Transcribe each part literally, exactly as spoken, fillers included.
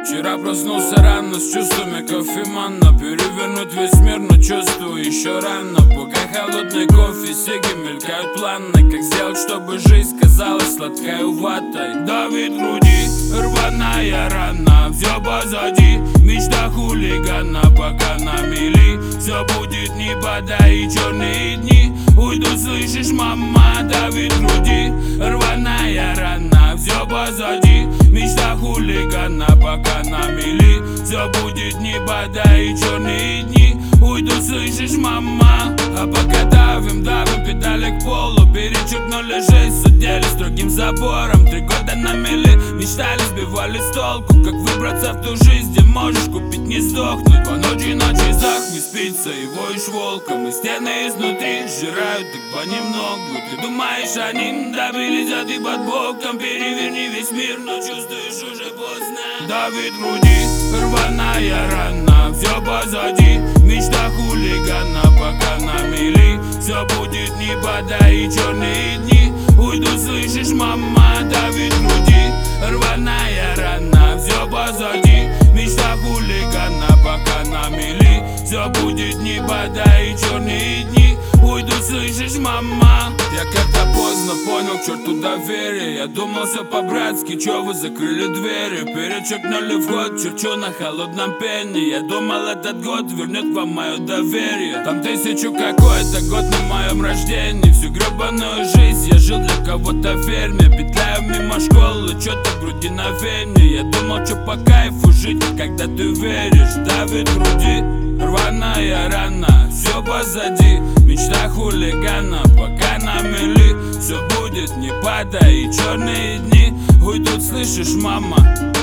Вчера проснулся рано с чувствами кофемана. Перевернуть весь мир, но чувствую еще рано. Пока холодный кофе, сиги мелькают планы. Как сделать, чтобы жизнь казалась сладкой ватой. Давит в груди, рваная рана. Все позади, мечта хулигана. Пока на мели, все будет небода и черные дни. Уйду, слышишь, мама, давит в груди, рваная рана. Все позади, мечта хулигана. Пока на мели, все будет небода и черные дни. Уйду, слышишь, мама. А пока давим, давим педали к полу. Перечеркнули жизнь, судили строгим забором. Три года на мели, мечтали, сбивали с толку. Как выбраться в ту жизнь, где можешь купить, не сдохнуть. По ночи на часах не спится и воешь волком. И стены изнутри сжирают так понемногу. Ты думаешь, они добились, а ты под боком. Переверни весь мир, но чувствуешь, уже поздно. Давит в груди, рваная рана. Все позади, мечта хулигана. Пока на мели, все будет небода и черные дни. Уйду, слышишь, мама, давит в груди, рваная рана. Все позади, мечта хулигана. Пока на мели, все будет небода и черные дни. Уйду, слышишь, мама. Я как-то поздно понял к черту доверие. Я думал все по-братски, чё вы закрыли двери. Перечеркнули вход, черчу на холодном пене. Я думал, этот год вернет вам мое доверие. Там тысячу какой-то год на моем рождении. Всю гребаную жизнь я жил для кого-то в ферме. Петляю мимо школы, чё-то в груди на вене. Я думал, чё по кайфу жить, когда ты веришь. Давит в груди, рваная рана. Все позади, мечта хулигана. Пока на мели, все будет небода и черные дни. Уйдут, слышишь, мама.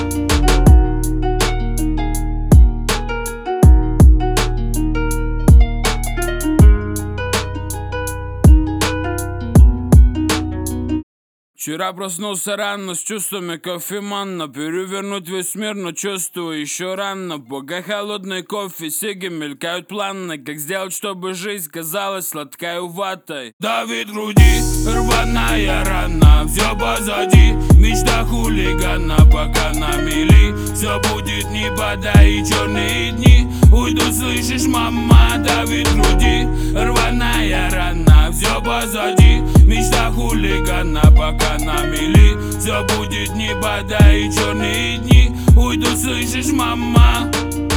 Вчера проснулся рано с чувствами кофемана. Перевернуть весь мир, но чувствую еще рано. Пока холодный кофе, сиги мелькают планы. Как сделать, чтобы жизнь казалась сладкой ватой. Давит в груди, рваная рана. Все позади, мечта хулигана. Пока на мели, все будет небода и черные дни. Уйду, слышишь, мама, давит в груди, рваная рана. Все позади, мечта хулигана. Пока на мели, все будет небода и черные дни. Уйду, слышишь, мама.